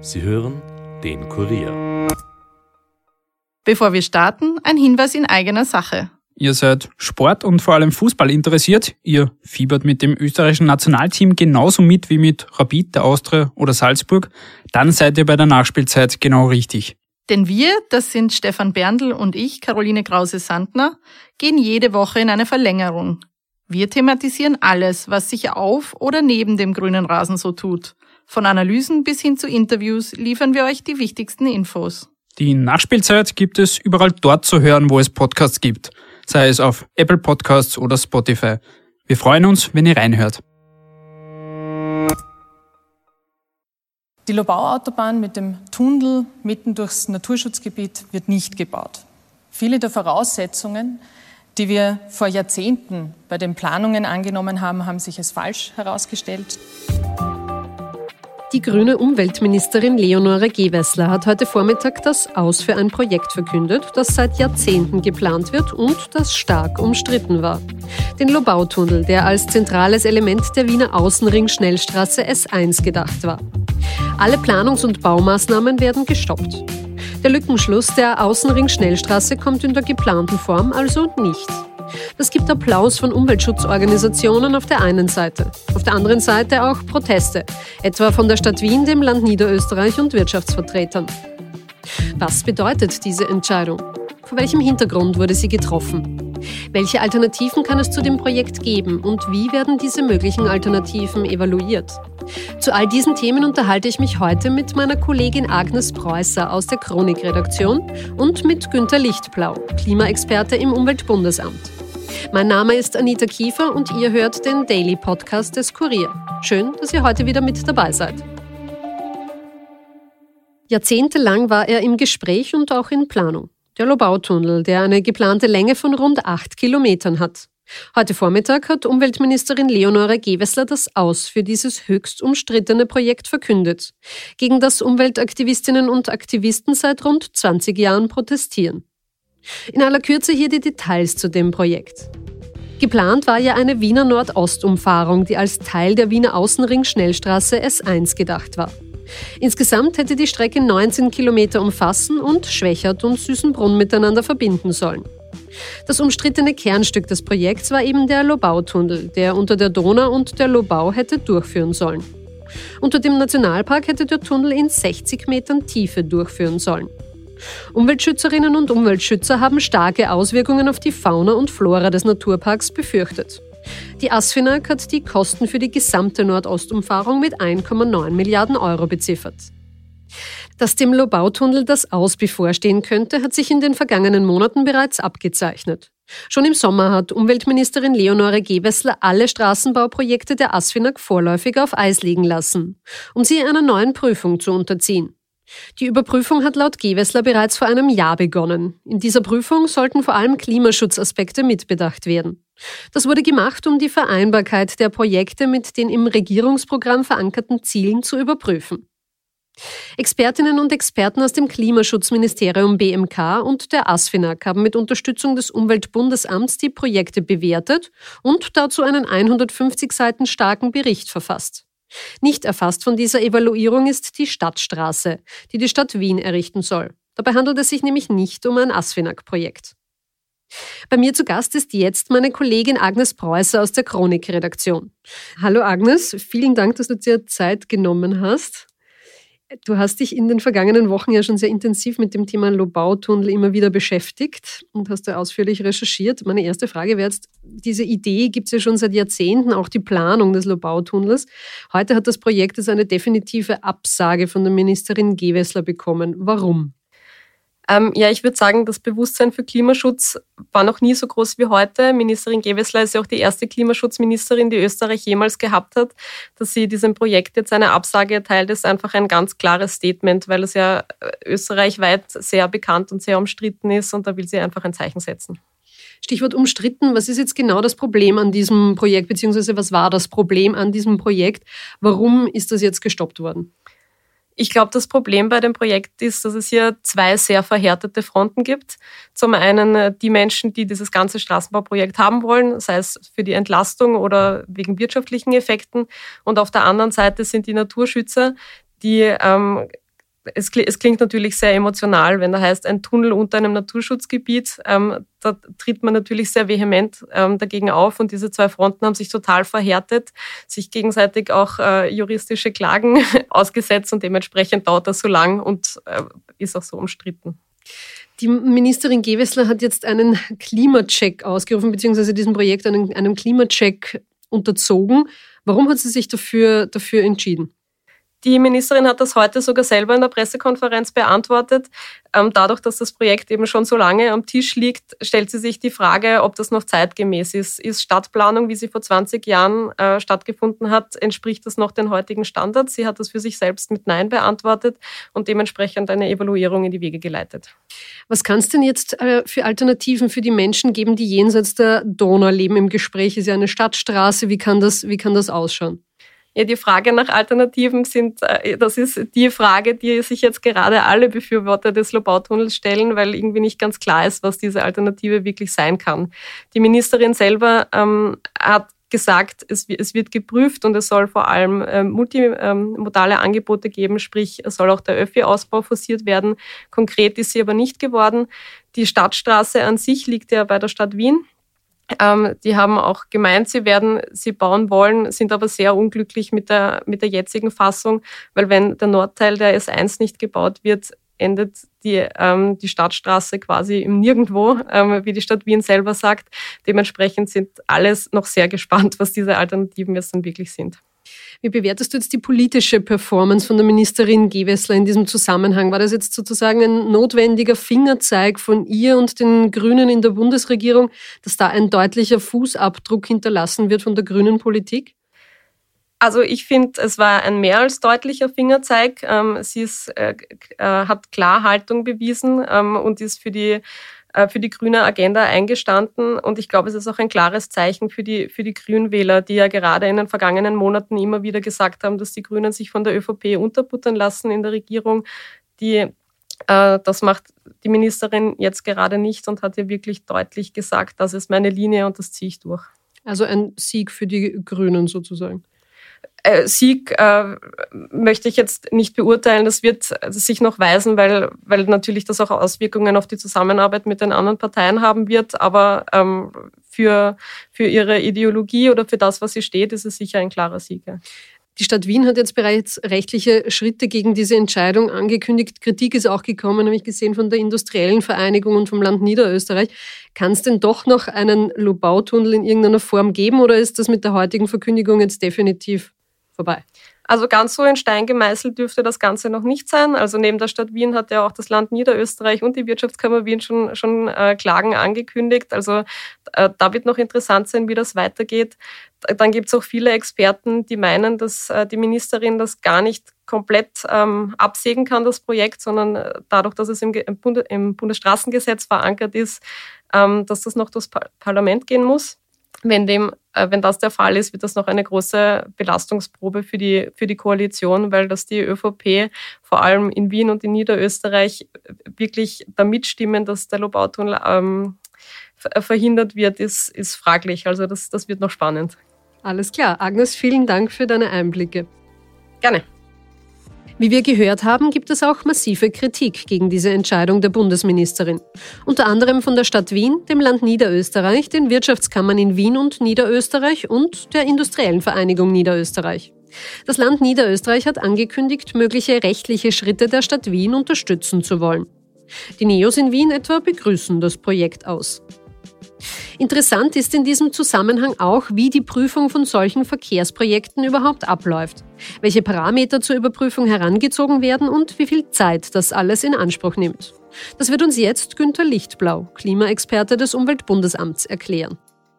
Sie hören den Kurier. Bevor wir starten, ein Hinweis in eigener Sache. Ihr seid Sport und vor allem Fußball interessiert. Ihr fiebert mit dem österreichischen Nationalteam genauso mit wie mit Rapid, der Austria oder Salzburg. Dann seid ihr bei der Nachspielzeit genau richtig. Denn wir, das sind Stefan Berndl und ich, Caroline Krause-Sandner, gehen jede Woche in eine Verlängerung. Wir thematisieren alles, was sich auf oder neben dem grünen Rasen so tut. Von Analysen bis hin zu Interviews liefern wir euch die wichtigsten Infos. Die Nachspielzeit gibt es überall dort zu hören, wo es Podcasts gibt. Sei es auf Apple Podcasts oder Spotify. Wir freuen uns, wenn ihr reinhört. Die Lobau-Autobahn mit dem Tunnel mitten durchs Naturschutzgebiet wird nicht gebaut. Viele der Voraussetzungen, die wir vor Jahrzehnten bei den Planungen angenommen haben, haben sich als falsch herausgestellt. Die grüne Umweltministerin Leonore Gewessler hat heute Vormittag das Aus für ein Projekt verkündet, das seit Jahrzehnten geplant wird und das stark umstritten war. Den Lobautunnel, der als zentrales Element der Wiener Außenring-Schnellstraße S1 gedacht war. Alle Planungs- und Baumaßnahmen werden gestoppt. Der Lückenschluss der Außenring-Schnellstraße kommt in der geplanten Form also nicht. Das gibt Applaus von Umweltschutzorganisationen auf der einen Seite. Auf der anderen Seite auch Proteste, etwa von der Stadt Wien, dem Land Niederösterreich und Wirtschaftsvertretern. Was bedeutet diese Entscheidung? Vor welchem Hintergrund wurde sie getroffen? Welche Alternativen kann es zu dem Projekt geben und wie werden diese möglichen Alternativen evaluiert? Zu all diesen Themen unterhalte ich mich heute mit meiner Kollegin Agnes Preußer aus der Chronik-Redaktion und mit Günther Lichtblau, Klimaexperte im Umweltbundesamt. Mein Name ist Anita Kiefer und ihr hört den Daily Podcast des Kurier. Schön, dass ihr heute wieder mit dabei seid. Jahrzehntelang war er im Gespräch und auch in Planung. Der Lobautunnel, der eine geplante Länge von rund 8 Kilometern hat. Heute Vormittag hat Umweltministerin Leonore Gewessler das Aus für dieses höchst umstrittene Projekt verkündet, gegen das Umweltaktivistinnen und Aktivisten seit rund 20 Jahren protestieren. In aller Kürze hier die Details zu dem Projekt. Geplant war ja eine Wiener Nordostumfahrung, die als Teil der Wiener Außenring-Schnellstraße S1 gedacht war. Insgesamt hätte die Strecke 19 Kilometer umfassen und Schwächert und Süßenbrunn miteinander verbinden sollen. Das umstrittene Kernstück des Projekts war eben der Lobautunnel, der unter der Donau und der Lobau hätte durchführen sollen. Unter dem Nationalpark hätte der Tunnel in 60 Metern Tiefe durchführen sollen. Umweltschützerinnen und Umweltschützer haben starke Auswirkungen auf die Fauna und Flora des Naturparks befürchtet. Die ASFINAG hat die Kosten für die gesamte Nordostumfahrung mit 1,9 Milliarden Euro beziffert. Dass dem Lobautunnel das Aus bevorstehen könnte, hat sich in den vergangenen Monaten bereits abgezeichnet. Schon im Sommer hat Umweltministerin Leonore Gewessler alle Straßenbauprojekte der ASFINAG vorläufig auf Eis legen lassen, um sie einer neuen Prüfung zu unterziehen. Die Überprüfung hat laut Gewessler bereits vor einem Jahr begonnen. In dieser Prüfung sollten vor allem Klimaschutzaspekte mitbedacht werden. Das wurde gemacht, um die Vereinbarkeit der Projekte mit den im Regierungsprogramm verankerten Zielen zu überprüfen. Expertinnen und Experten aus dem Klimaschutzministerium BMK und der ASFINAG haben mit Unterstützung des Umweltbundesamts die Projekte bewertet und dazu einen 150 Seiten starken Bericht verfasst. Nicht erfasst von dieser Evaluierung ist die Stadtstraße, die die Stadt Wien errichten soll. Dabei handelt es sich nämlich nicht um ein ASFINAG-Projekt. Bei mir zu Gast ist jetzt meine Kollegin Agnes Preußer aus der Chronik-Redaktion. Hallo Agnes, vielen Dank, dass du dir Zeit genommen hast. Du hast dich in den vergangenen Wochen ja schon sehr intensiv mit dem Thema Lobautunnel immer wieder beschäftigt und hast da ausführlich recherchiert. Meine erste Frage wäre jetzt, diese Idee gibt es ja schon seit Jahrzehnten, auch die Planung des Lobautunnels. Heute hat das Projekt jetzt eine definitive Absage von der Ministerin Gewessler bekommen. Warum? Ich würde sagen, das Bewusstsein für Klimaschutz war noch nie so groß wie heute. Ministerin Gewessler ist ja auch die erste Klimaschutzministerin, die Österreich jemals gehabt hat. Dass sie diesem Projekt jetzt eine Absage erteilt, ist einfach ein ganz klares Statement, weil es ja österreichweit sehr bekannt und sehr umstritten ist und da will sie einfach ein Zeichen setzen. Stichwort umstritten. Was ist jetzt genau das Problem an diesem Projekt, beziehungsweise was war das Problem an diesem Projekt? Warum ist das jetzt gestoppt worden? Ich glaube, das Problem bei dem Projekt ist, dass es hier zwei sehr verhärtete Fronten gibt. Zum einen die Menschen, die dieses ganze Straßenbauprojekt haben wollen, sei es für die Entlastung oder wegen wirtschaftlichen Effekten. Und auf der anderen Seite sind die Naturschützer, die es klingt natürlich sehr emotional, wenn da heißt, ein Tunnel unter einem Naturschutzgebiet. Da tritt man natürlich sehr vehement dagegen auf und diese zwei Fronten haben sich total verhärtet, sich gegenseitig auch juristische Klagen ausgesetzt und dementsprechend dauert das so lang und ist auch so umstritten. Die Ministerin Gewessler hat jetzt einen Klimacheck ausgerufen, beziehungsweise diesem Projekt einen Klimacheck unterzogen. Warum hat sie sich dafür entschieden? Die Ministerin hat das heute sogar selber in der Pressekonferenz beantwortet. Dadurch, dass das Projekt eben schon so lange am Tisch liegt, stellt sie sich die Frage, ob das noch zeitgemäß ist. Ist Stadtplanung, wie sie vor 20 Jahren stattgefunden hat, entspricht das noch den heutigen Standards? Sie hat das für sich selbst mit Nein beantwortet und dementsprechend eine Evaluierung in die Wege geleitet. Was kann es denn jetzt für Alternativen für die Menschen geben, die jenseits der Donau leben? Im Gespräch ist ja eine Stadtstraße. Wie kann das ausschauen? Ja, die Frage nach Alternativen das ist die Frage, die sich jetzt gerade alle Befürworter des Lobautunnels stellen, weil irgendwie nicht ganz klar ist, was diese Alternative wirklich sein kann. Die Ministerin selber hat gesagt, es wird geprüft und es soll vor allem multimodale Angebote geben, sprich, es soll auch der Öffi-Ausbau forciert werden. Konkret ist sie aber nicht geworden. Die Stadtstraße an sich liegt ja bei der Stadt Wien. Die haben auch gemeint, sie bauen wollen, sind aber sehr unglücklich mit der jetzigen Fassung, weil wenn der Nordteil der S1 nicht gebaut wird, endet die Stadtstraße quasi im Nirgendwo, wie die Stadt Wien selber sagt. Dementsprechend sind alles noch sehr gespannt, was diese Alternativen jetzt dann wirklich sind. Wie bewertest du jetzt die politische Performance von der Ministerin Gewessler in diesem Zusammenhang? War das jetzt sozusagen ein notwendiger Fingerzeig von ihr und den Grünen in der Bundesregierung, dass da ein deutlicher Fußabdruck hinterlassen wird von der grünen Politik? Also ich finde, es war ein mehr als deutlicher Fingerzeig. Sie hat klar Haltung bewiesen und ist für die grüne Agenda eingestanden. Und ich glaube, es ist auch ein klares Zeichen für die Grünwähler, die ja gerade in den vergangenen Monaten immer wieder gesagt haben, dass die Grünen sich von der ÖVP unterbuttern lassen in der Regierung. Das macht die Ministerin jetzt gerade nicht und hat ihr wirklich deutlich gesagt, das ist meine Linie und das ziehe ich durch. Also ein Sieg für die Grünen sozusagen. Sieg möchte ich jetzt nicht beurteilen. Das wird sich noch weisen, weil natürlich das auch Auswirkungen auf die Zusammenarbeit mit den anderen Parteien haben wird. Aber für ihre Ideologie oder für das, was sie steht, ist es sicher ein klarer Sieg. Ja. Die Stadt Wien hat jetzt bereits rechtliche Schritte gegen diese Entscheidung angekündigt. Kritik ist auch gekommen, habe ich gesehen, von der Industriellen Vereinigung und vom Land Niederösterreich. Kann es denn doch noch einen Lobautunnel in irgendeiner Form geben oder ist das mit der heutigen Verkündigung jetzt definitiv vorbei? Also ganz so in Stein gemeißelt dürfte das Ganze noch nicht sein. Also neben der Stadt Wien hat ja auch das Land Niederösterreich und die Wirtschaftskammer Wien schon Klagen angekündigt. Also da wird noch interessant sein, wie das weitergeht. Dann gibt es auch viele Experten, die meinen, dass die Ministerin das gar nicht komplett absägen kann, das Projekt, sondern dadurch, dass es im Bundesstraßengesetz verankert ist, dass das noch durchs Parlament gehen muss. Wenn das der Fall ist, wird das noch eine große Belastungsprobe für die Koalition, weil dass die ÖVP vor allem in Wien und in Niederösterreich wirklich da mitstimmen, dass der Lobautunnel verhindert wird, ist fraglich. Also das wird noch spannend. Alles klar. Agnes, vielen Dank für deine Einblicke. Gerne. Wie wir gehört haben, gibt es auch massive Kritik gegen diese Entscheidung der Bundesministerin. Unter anderem von der Stadt Wien, dem Land Niederösterreich, den Wirtschaftskammern in Wien und Niederösterreich und der Industriellen Vereinigung Niederösterreich. Das Land Niederösterreich hat angekündigt, mögliche rechtliche Schritte der Stadt Wien unterstützen zu wollen. Die Neos in Wien etwa begrüßen das Projekt aus. Interessant ist in diesem Zusammenhang auch, wie die Prüfung von solchen Verkehrsprojekten überhaupt abläuft, welche Parameter zur Überprüfung herangezogen werden und wie viel Zeit das alles in Anspruch nimmt. Das wird uns jetzt Günther Lichtblau, Klimaexperte des Umweltbundesamts, erklären.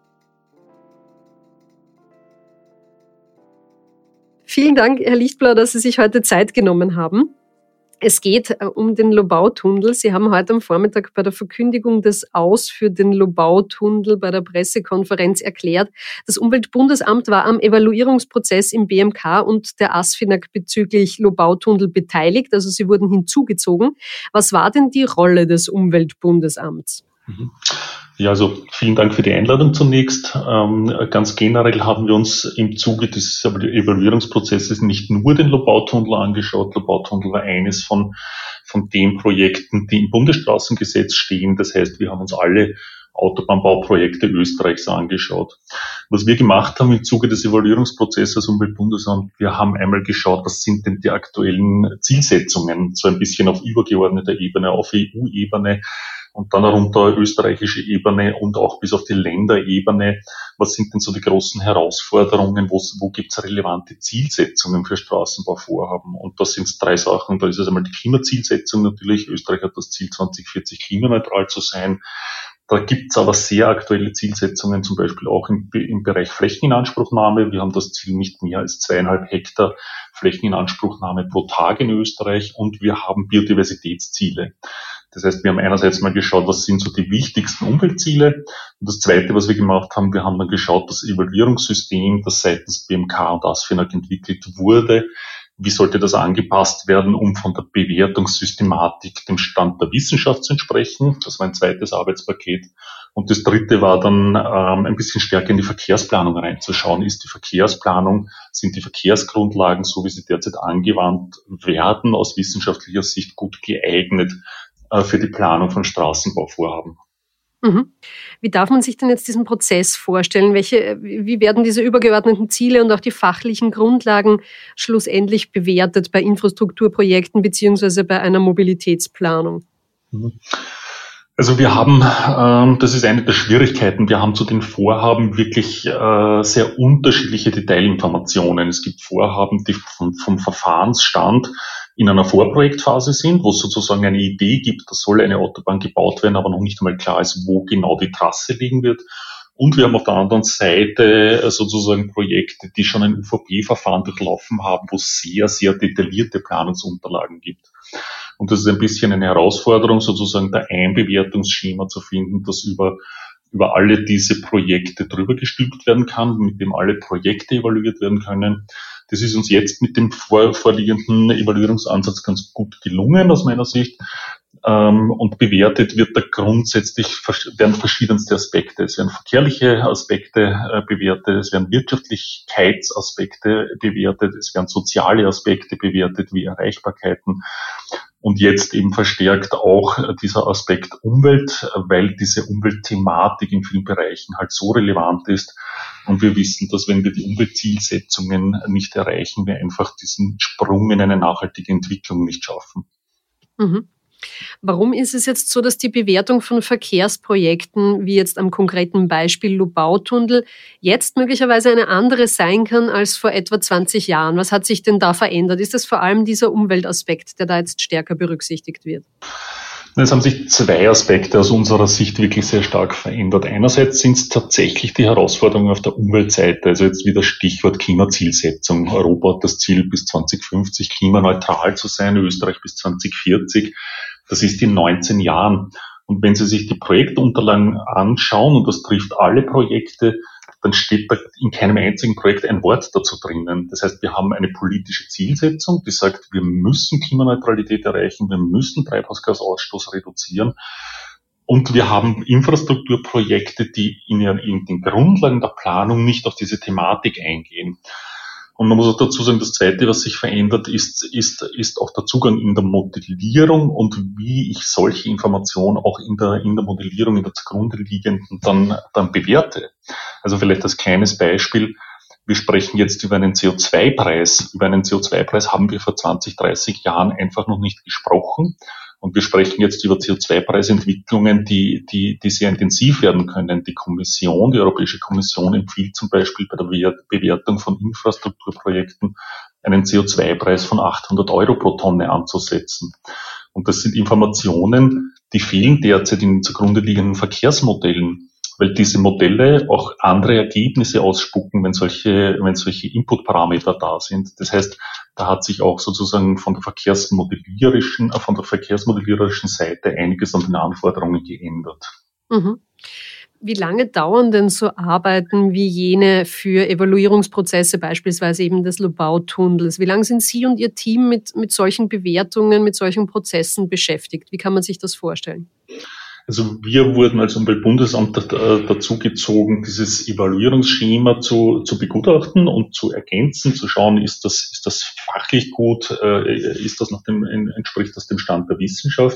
Vielen Dank, Herr Lichtblau, dass Sie sich heute Zeit genommen haben. Es geht um den Lobautunnel. Sie haben heute am Vormittag bei der Verkündigung des Aus für den Lobautunnel bei der Pressekonferenz erklärt, das Umweltbundesamt war am Evaluierungsprozess im BMK und der ASFINAG bezüglich Lobautunnel beteiligt, also sie wurden hinzugezogen. Was war denn die Rolle des Umweltbundesamts? Ja, also vielen Dank für die Einladung zunächst. Ganz generell haben wir uns im Zuge des Evaluierungsprozesses nicht nur den Lobautunnel angeschaut. Lobautunnel war eines von den Projekten, die im Bundesstraßengesetz stehen. Das heißt, wir haben uns alle Autobahnbauprojekte Österreichs angeschaut. Was wir gemacht haben im Zuge des Evaluierungsprozesses Umweltbundesamt, wir haben einmal geschaut, was sind denn die aktuellen Zielsetzungen, so ein bisschen auf übergeordneter Ebene, auf EU-Ebene und dann runter österreichische Ebene und auch bis auf die Länderebene. Was sind denn so die großen Herausforderungen? Wo gibt es relevante Zielsetzungen für Straßenbauvorhaben? Und das sind 3 Sachen. Da ist es einmal die Klimazielsetzung natürlich. Österreich hat das Ziel 2040 klimaneutral zu sein. Da gibt's aber sehr aktuelle Zielsetzungen, zum Beispiel auch im Bereich Flächeninanspruchnahme. Wir haben das Ziel nicht mehr als 2,5 Hektar Flächeninanspruchnahme pro Tag in Österreich und wir haben Biodiversitätsziele. Das heißt, wir haben einerseits mal geschaut, was sind so die wichtigsten Umweltziele. Und das Zweite, was wir gemacht haben, wir haben dann geschaut, das Evaluierungssystem, das seitens BMK und ASFINAG entwickelt wurde, wie sollte das angepasst werden, um von der Bewertungssystematik dem Stand der Wissenschaft zu entsprechen. Das war ein zweites Arbeitspaket. Und das dritte war dann ein bisschen stärker in die Verkehrsplanung reinzuschauen. Sind die Verkehrsgrundlagen, so wie sie derzeit angewandt werden, aus wissenschaftlicher Sicht gut geeignet für die Planung von Straßenbauvorhaben? Wie darf man sich denn jetzt diesen Prozess vorstellen? Wie werden diese übergeordneten Ziele und auch die fachlichen Grundlagen schlussendlich bewertet bei Infrastrukturprojekten beziehungsweise bei einer Mobilitätsplanung? Also wir haben, das ist eine der Schwierigkeiten, wir haben zu den Vorhaben wirklich sehr unterschiedliche Detailinformationen. Es gibt Vorhaben, die vom Verfahrensstand in einer Vorprojektphase sind, wo es sozusagen eine Idee gibt, da soll eine Autobahn gebaut werden, aber noch nicht einmal klar ist, wo genau die Trasse liegen wird. Und wir haben auf der anderen Seite sozusagen Projekte, die schon ein UVP-Verfahren durchlaufen haben, wo es sehr, sehr detaillierte Planungsunterlagen gibt. Und das ist ein bisschen eine Herausforderung, sozusagen da ein Bewertungsschema zu finden, das über alle diese Projekte drüber gestülpt werden kann, mit dem alle Projekte evaluiert werden können. Das ist uns jetzt mit dem vorliegenden Evaluierungsansatz ganz gut gelungen, aus meiner Sicht. Und bewertet wird da grundsätzlich, werden verschiedenste Aspekte. Es werden verkehrliche Aspekte bewertet, es werden Wirtschaftlichkeitsaspekte bewertet, es werden soziale Aspekte bewertet, wie Erreichbarkeiten. Und jetzt eben verstärkt auch dieser Aspekt Umwelt, weil diese Umweltthematik in vielen Bereichen halt so relevant ist. Und wir wissen, dass wenn wir die Umweltzielsetzungen nicht erreichen, wir einfach diesen Sprung in eine nachhaltige Entwicklung nicht schaffen. Warum ist es jetzt so, dass die Bewertung von Verkehrsprojekten, wie jetzt am konkreten Beispiel Lobautunnel, jetzt möglicherweise eine andere sein kann als vor etwa 20 Jahren? Was hat sich denn da verändert? Ist es vor allem dieser Umweltaspekt, der da jetzt stärker berücksichtigt wird? Es haben sich 2 Aspekte aus unserer Sicht wirklich sehr stark verändert. Einerseits sind es tatsächlich die Herausforderungen auf der Umweltseite, also jetzt wieder Stichwort Klimazielsetzung. Europa hat das Ziel, bis 2050 klimaneutral zu sein, Österreich bis 2040. Das ist in 19 Jahren. Und wenn Sie sich die Projektunterlagen anschauen, und das trifft alle Projekte, dann steht da in keinem einzigen Projekt ein Wort dazu drinnen. Das heißt, wir haben eine politische Zielsetzung, die sagt, wir müssen Klimaneutralität erreichen, wir müssen Treibhausgasausstoß reduzieren. Und wir haben Infrastrukturprojekte, die in den Grundlagen der Planung nicht auf diese Thematik eingehen. Und man muss auch dazu sagen, das Zweite, was sich verändert, ist auch der Zugang in der Modellierung und wie ich solche Informationen auch in der Modellierung, in der zugrunde liegenden dann bewerte. Also vielleicht als kleines Beispiel, wir sprechen jetzt über einen CO2-Preis. Über einen CO2-Preis haben wir vor 20, 30 Jahren einfach noch nicht gesprochen. Und wir sprechen jetzt über CO2-Preisentwicklungen, die sehr intensiv werden können. Die Europäische Kommission empfiehlt zum Beispiel bei der Bewertung von Infrastrukturprojekten einen CO2-Preis von 800 € pro Tonne anzusetzen. Und das sind Informationen, die fehlen derzeit in den zugrunde liegenden Verkehrsmodellen, weil diese Modelle auch andere Ergebnisse ausspucken, wenn solche Inputparameter da sind. Das heißt, da hat sich auch sozusagen von der verkehrsmodelliererischen Seite einiges an den Anforderungen geändert. Wie lange dauern denn so Arbeiten wie jene für Evaluierungsprozesse, beispielsweise eben des Lobautunnels? Wie lange sind Sie und Ihr Team mit solchen Bewertungen, mit solchen Prozessen beschäftigt? Wie kann man sich das vorstellen? Also wir wurden als Umweltbundesamt dazu gezogen, dieses Evaluierungsschema zu begutachten und zu ergänzen, zu schauen, ist das fachlich gut, entspricht das dem Stand der Wissenschaft,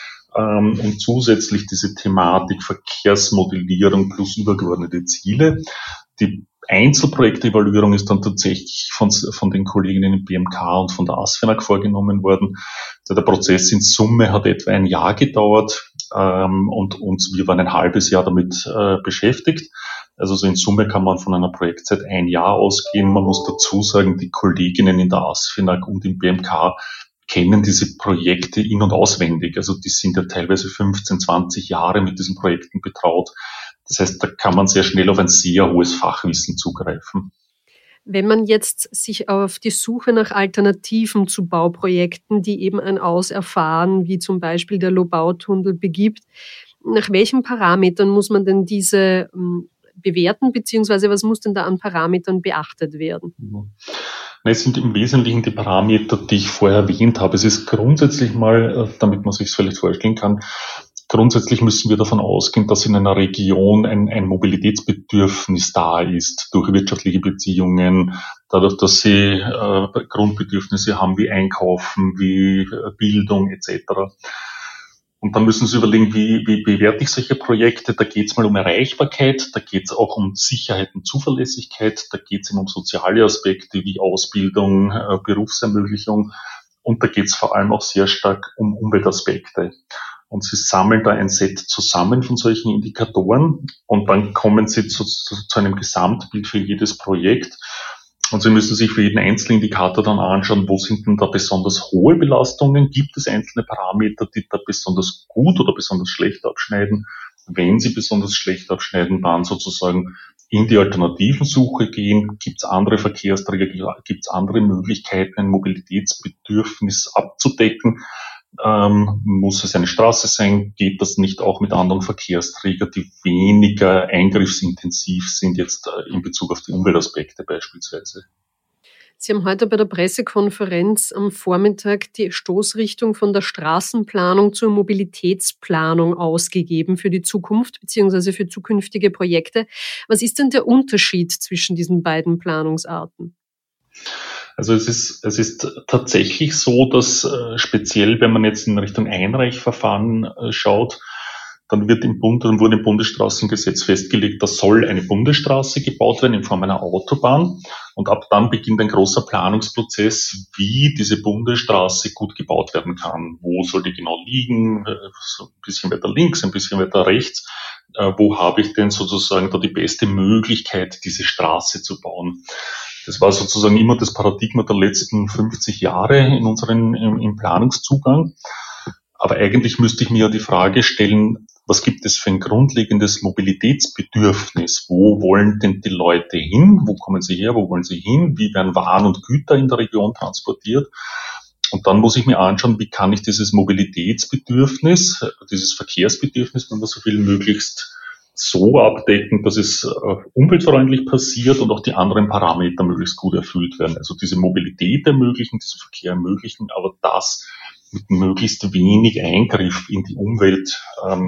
und zusätzlich diese Thematik Verkehrsmodellierung plus übergeordnete Ziele. Die Einzelprojektevaluierung ist dann tatsächlich von den Kolleginnen im BMK und von der ASFINAG vorgenommen worden. Der Prozess in Summe hat etwa ein Jahr gedauert, und wir waren ein halbes Jahr damit beschäftigt. Also so in Summe kann man von einer Projektzeit ein Jahr ausgehen. Man muss dazu sagen, die Kolleginnen in der ASFINAG und im BMK kennen diese Projekte in- und auswendig. Also die sind ja teilweise 15, 20 Jahre mit diesen Projekten betraut. Das heißt, da kann man sehr schnell auf ein sehr hohes Fachwissen zugreifen. Wenn man jetzt sich auf die Suche nach Alternativen zu Bauprojekten, die eben ein Aus erfahren, wie zum Beispiel der Lobau-Tunnel, begibt, nach welchen Parametern muss man denn diese bewerten, beziehungsweise was muss denn da an Parametern beachtet werden? Es sind im Wesentlichen die Parameter, die ich vorher erwähnt habe. Es ist grundsätzlich mal, damit man sich es vielleicht vorstellen kann, grundsätzlich müssen wir davon ausgehen, dass in einer Region ein Mobilitätsbedürfnis da ist, durch wirtschaftliche Beziehungen, dadurch, dass sie Grundbedürfnisse haben wie Einkaufen, wie Bildung etc. Und dann müssen Sie überlegen, wie bewerte ich solche Projekte? Da geht es mal um Erreichbarkeit, da geht es auch um Sicherheit und Zuverlässigkeit, da geht es um soziale Aspekte wie Ausbildung, Berufsermöglichung, und da geht es vor allem auch sehr stark um Umweltaspekte. Und Sie sammeln da ein Set zusammen von solchen Indikatoren und dann kommen Sie zu einem Gesamtbild für jedes Projekt. Und Sie müssen sich für jeden einzelnen Indikator dann anschauen, wo sind denn da besonders hohe Belastungen? Gibt es einzelne Parameter, die da besonders gut oder besonders schlecht abschneiden? Wenn sie besonders schlecht abschneiden, dann sozusagen in die Alternativensuche gehen. Gibt es andere Verkehrsträger? Gibt es andere Möglichkeiten, ein Mobilitätsbedürfnis abzudecken? Muss es eine Straße sein? Geht das nicht auch mit anderen Verkehrsträgern, die weniger eingriffsintensiv sind, jetzt in Bezug auf die Umweltaspekte beispielsweise? Sie haben heute bei der Pressekonferenz am Vormittag die Stoßrichtung von der Straßenplanung zur Mobilitätsplanung ausgegeben für die Zukunft bzw. für zukünftige Projekte. Was ist denn der Unterschied zwischen diesen beiden Planungsarten? Also es ist tatsächlich so, dass speziell, wenn man jetzt in Richtung Einreichverfahren schaut, dann wurde im Bundesstraßengesetz festgelegt, da soll eine Bundesstraße gebaut werden in Form einer Autobahn. Und ab dann beginnt ein großer Planungsprozess, wie diese Bundesstraße gut gebaut werden kann. Wo soll die genau liegen? So ein bisschen weiter links, ein bisschen weiter rechts. Wo habe ich denn sozusagen da die beste Möglichkeit, diese Straße zu bauen? Das war sozusagen immer das Paradigma der letzten 50 Jahre im Planungszugang. Aber eigentlich müsste ich mir ja die Frage stellen, was gibt es für ein grundlegendes Mobilitätsbedürfnis? Wo wollen denn die Leute hin? Wo kommen sie her? Wo wollen sie hin? Wie werden Waren und Güter in der Region transportiert? Und dann muss ich mir anschauen, wie kann ich dieses Mobilitätsbedürfnis, dieses Verkehrsbedürfnis, wenn man so will, möglichst so abdecken, dass es umweltfreundlich passiert und auch die anderen Parameter möglichst gut erfüllt werden. Also diese Mobilität ermöglichen, diesen Verkehr ermöglichen, aber das mit möglichst wenig Eingriff in die Umwelt.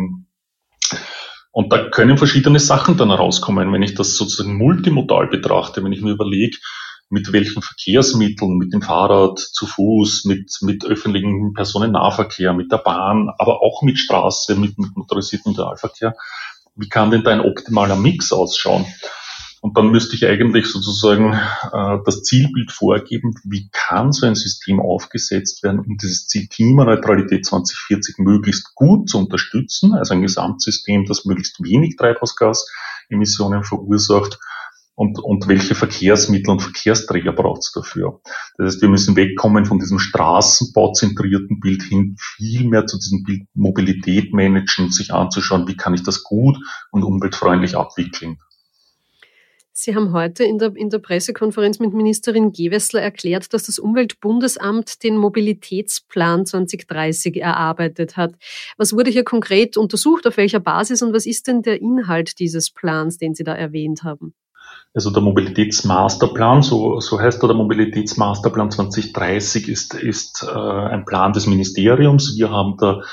Und da können verschiedene Sachen dann herauskommen, wenn ich das sozusagen multimodal betrachte, wenn ich mir überlege, mit welchen Verkehrsmitteln, mit dem Fahrrad, zu Fuß, mit öffentlichem Personennahverkehr, mit der Bahn, aber auch mit Straße, mit motorisiertem Individualverkehr. Wie kann denn da ein optimaler Mix ausschauen? Und dann müsste ich eigentlich sozusagen das Zielbild vorgeben, wie kann so ein System aufgesetzt werden, um dieses Ziel Klimaneutralität 2040 möglichst gut zu unterstützen, also ein Gesamtsystem, das möglichst wenig Treibhausgasemissionen verursacht. Und welche Verkehrsmittel und Verkehrsträger braucht es dafür? Das heißt, wir müssen wegkommen von diesem straßenbauzentrierten Bild hin, viel mehr zu diesem Bild Mobilität managen, sich anzuschauen, wie kann ich das gut und umweltfreundlich abwickeln. Sie haben heute in der Pressekonferenz mit Ministerin Gewessler erklärt, dass das Umweltbundesamt den Mobilitätsplan 2030 erarbeitet hat. Was wurde hier konkret untersucht, auf welcher Basis und was ist denn der Inhalt dieses Plans, den Sie da erwähnt haben? Also der Mobilitätsmasterplan, so heißt der Mobilitätsmasterplan 2030 ist ein Plan des Ministeriums. Wir haben da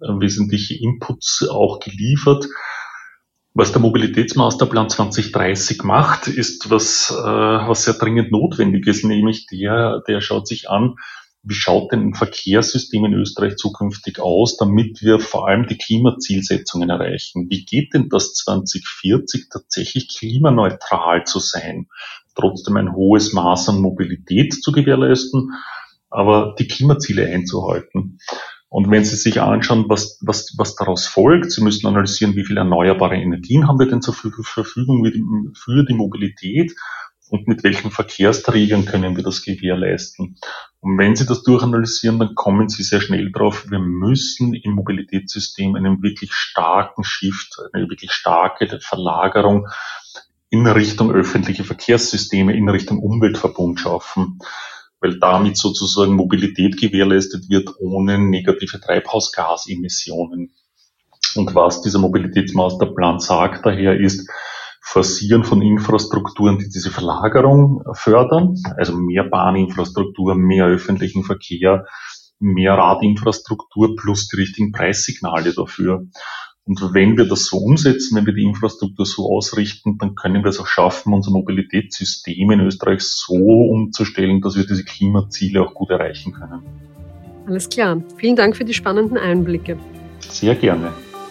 wesentliche Inputs auch geliefert. Was der Mobilitätsmasterplan 2030 macht, ist was sehr dringend notwendig ist, nämlich der schaut sich an, wie schaut denn ein Verkehrssystem in Österreich zukünftig aus, damit wir vor allem die Klimazielsetzungen erreichen. Wie geht denn das 2040 tatsächlich klimaneutral zu sein, trotzdem ein hohes Maß an Mobilität zu gewährleisten, aber die Klimaziele einzuhalten? Und wenn Sie sich anschauen, was daraus folgt, Sie müssen analysieren, wie viele erneuerbare Energien haben wir denn zur Verfügung für die Mobilität und mit welchen Verkehrsträgern können wir das gewährleisten. Und wenn Sie das durchanalysieren, dann kommen Sie sehr schnell drauf, wir müssen im Mobilitätssystem einen wirklich starken Shift, eine wirklich starke Verlagerung in Richtung öffentliche Verkehrssysteme, in Richtung Umweltverbund schaffen, weil damit sozusagen Mobilität gewährleistet wird ohne negative Treibhausgasemissionen. Und was dieser Mobilitätsmasterplan sagt daher ist, Forcieren von Infrastrukturen, die diese Verlagerung fördern, also mehr Bahninfrastruktur, mehr öffentlichen Verkehr, mehr Radinfrastruktur plus die richtigen Preissignale dafür. Und wenn wir das so umsetzen, wenn wir die Infrastruktur so ausrichten, dann können wir es auch schaffen, unser Mobilitätssystem in Österreich so umzustellen, dass wir diese Klimaziele auch gut erreichen können. Alles klar. Vielen Dank für die spannenden Einblicke. Sehr gerne.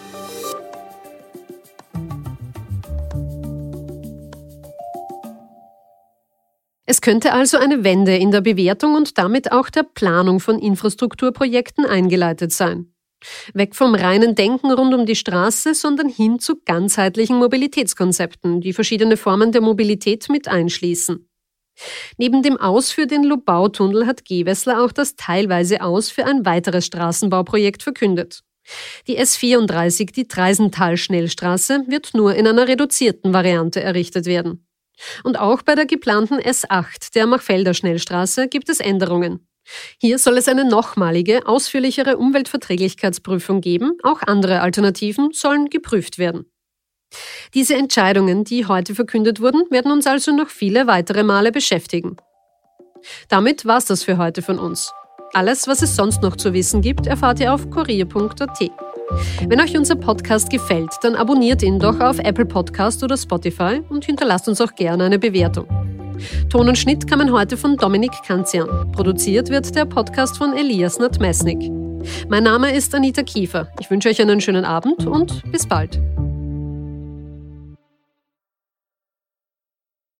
Es könnte also eine Wende in der Bewertung und damit auch der Planung von Infrastrukturprojekten eingeleitet sein. Weg vom reinen Denken rund um die Straße, sondern hin zu ganzheitlichen Mobilitätskonzepten, die verschiedene Formen der Mobilität mit einschließen. Neben dem Aus für den Lobau-Tunnel hat Gewessler auch das teilweise Aus für ein weiteres Straßenbauprojekt verkündet. Die S34, die Treisental-Schnellstraße, wird nur in einer reduzierten Variante errichtet werden. Und auch bei der geplanten S8, der Machfelder Schnellstraße, gibt es Änderungen. Hier soll es eine nochmalige, ausführlichere Umweltverträglichkeitsprüfung geben. Auch andere Alternativen sollen geprüft werden. Diese Entscheidungen, die heute verkündet wurden, werden uns also noch viele weitere Male beschäftigen. Damit war's das für heute von uns. Alles, was es sonst noch zu wissen gibt, erfahrt ihr auf kurier.at. Wenn euch unser Podcast gefällt, dann abonniert ihn doch auf Apple Podcast oder Spotify und hinterlasst uns auch gerne eine Bewertung. Ton und Schnitt kamen heute von Dominik Kanzian. Produziert wird der Podcast von Elias Nadmesnik. Mein Name ist Anita Kiefer. Ich wünsche euch einen schönen Abend und bis bald.